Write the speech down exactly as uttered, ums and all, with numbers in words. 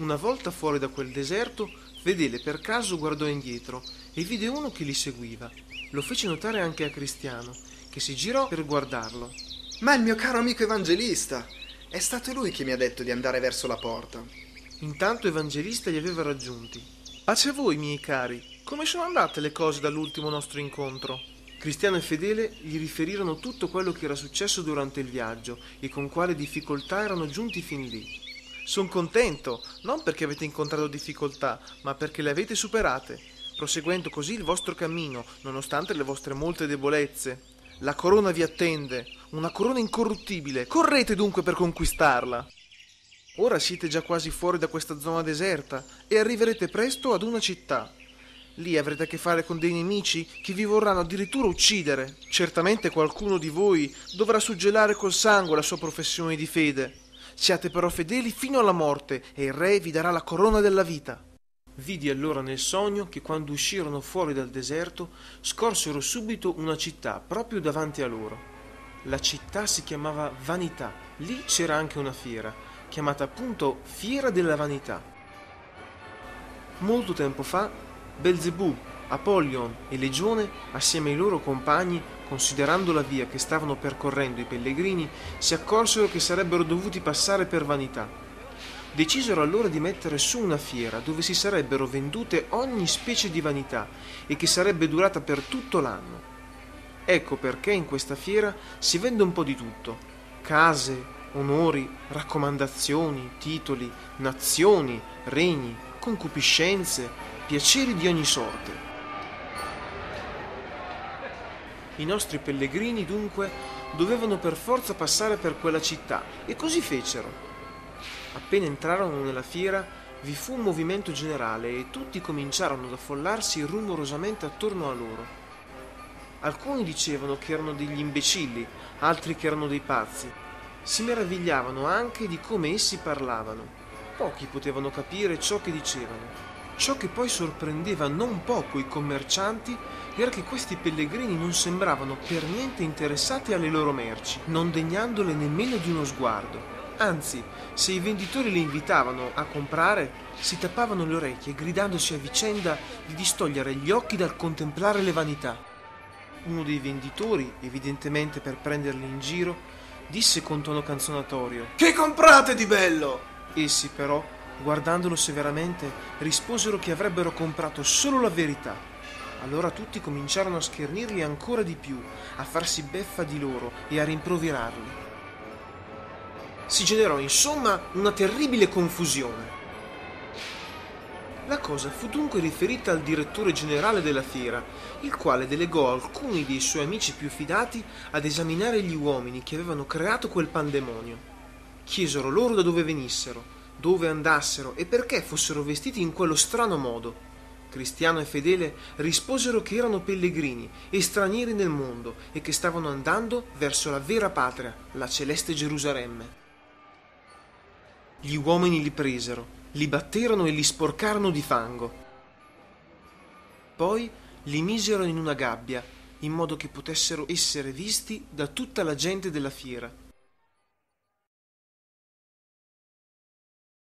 Una volta fuori da quel deserto, Fedele per caso guardò indietro e vide uno che li seguiva. Lo fece notare anche a Cristiano, che si girò per guardarlo. Ma il mio caro amico Evangelista! È stato lui che mi ha detto di andare verso la porta. Intanto Evangelista li aveva raggiunti. Pace a voi, miei cari. Come sono andate le cose dall'ultimo nostro incontro? Cristiano e Fedele gli riferirono tutto quello che era successo durante il viaggio e con quale difficoltà erano giunti fin lì. Sono contento, non perché avete incontrato difficoltà, ma perché le avete superate, proseguendo così il vostro cammino, nonostante le vostre molte debolezze. La corona vi attende, una corona incorruttibile. Correte dunque per conquistarla. Ora siete già quasi fuori da questa zona deserta e arriverete presto ad una città. Lì avrete a che fare con dei nemici che vi vorranno addirittura uccidere. Certamente qualcuno di voi dovrà suggellare col sangue la sua professione di fede. Siate però fedeli fino alla morte e il re vi darà la corona della vita. Vidi allora nel sogno che quando uscirono fuori dal deserto scorsero subito una città proprio davanti a loro. La città si chiamava Vanità. Lì c'era anche una fiera, chiamata appunto Fiera della Vanità. Molto tempo fa, Belzebù, Apollyon e Legione, assieme ai loro compagni, considerando la via che stavano percorrendo i pellegrini, si accorsero che sarebbero dovuti passare per Vanità. Decisero allora di mettere su una fiera dove si sarebbero vendute ogni specie di vanità e che sarebbe durata per tutto l'anno. Ecco perché in questa fiera si vende un po' di tutto: case, onori, raccomandazioni, titoli, nazioni, regni, concupiscenze, piaceri di ogni sorte. I nostri pellegrini dunque dovevano per forza passare per quella città e così fecero. Appena entrarono nella fiera vi fu un movimento generale e tutti cominciarono ad affollarsi rumorosamente attorno a loro. Alcuni dicevano che erano degli imbecilli, altri che erano dei pazzi. Si meravigliavano anche di come essi parlavano. Pochi potevano capire ciò che dicevano. Ciò che poi sorprendeva non poco i commercianti era che questi pellegrini non sembravano per niente interessati alle loro merci, non degnandole nemmeno di uno sguardo. Anzi, se i venditori li invitavano a comprare, si tappavano le orecchie gridandosi a vicenda di distogliere gli occhi dal contemplare le vanità. Uno dei venditori, evidentemente per prenderli in giro, disse con tono canzonatorio: «Che comprate di bello?» Essi però, guardandolo severamente, risposero che avrebbero comprato solo la verità. Allora tutti cominciarono a schernirli ancora di più, a farsi beffa di loro e a rimproverarli. Si generò insomma una terribile confusione. La cosa fu dunque riferita al direttore generale della fiera, il quale delegò alcuni dei suoi amici più fidati ad esaminare gli uomini che avevano creato quel pandemonio. Chiesero loro da dove venissero, dove andassero e perché fossero vestiti in quello strano modo. Cristiano e Fedele risposero che erano pellegrini e stranieri nel mondo e che stavano andando verso la vera patria, la celeste Gerusalemme. Gli uomini li presero, li batterono e li sporcarono di fango. Poi li misero in una gabbia, in modo che potessero essere visti da tutta la gente della fiera.